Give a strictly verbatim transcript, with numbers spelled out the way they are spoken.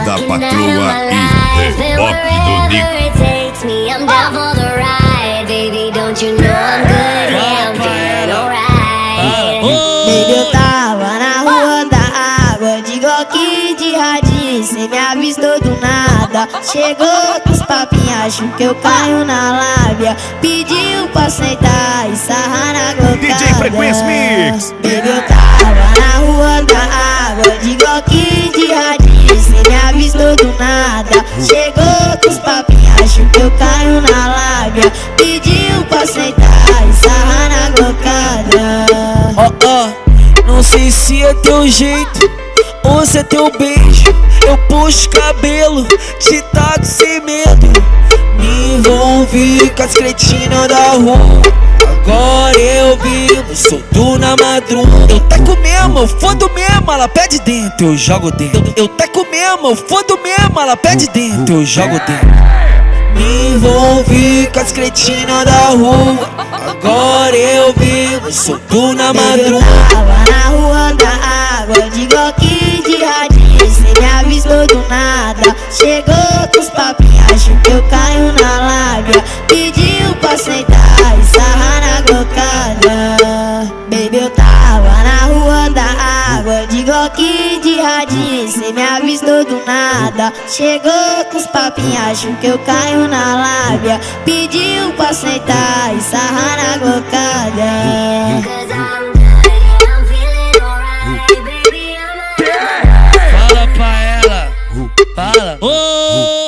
da patroa e Pop do Nico. Baby, eu tava na rua da água, de Glock de radinho, cê me avistou do nada. Chegou com os papinhos, acho que eu caio na lábia. Pediu pra sentar e sarrar na glocada. D J Frequência Mix. Baby, eu tava na rua da água, de Glock de radinho, cê me avistou do nada. Chegou com os papinhos, acho que eu caio na lábia. Pediu pra sentar e sarrar na glocada. Ó, ó, não sei se é teu jeito ou se é teu beijo. Eu puxo cabelo, te taco sem medo. Me envolvi com as cretinas da rua. Agora eu vivo solto na madruga. Eu taco mesmo, eu fodo mesmo, ela pede dentro, eu jogo dentro. Eu taco mesmo, eu fodo mesmo, ela pede dentro, eu jogo dentro. Me envolvi com as cretinas da rua. Agora eu vivo solto na madruga. Eu tava na rua da água, de Glock de radinho, cê me avistou do nada. Chegou com os papinhos, acho que eu caio na lábia. Pediu pra sentar e sarrar na glocada. Baby, eu tava na rua da água, de Glock de radinho, cê me avistou do nada. Chegou com os papinhos, acho que eu caio na lábia. Pediu pra sentar e sarrar na glocada. Fala pra ela, fala.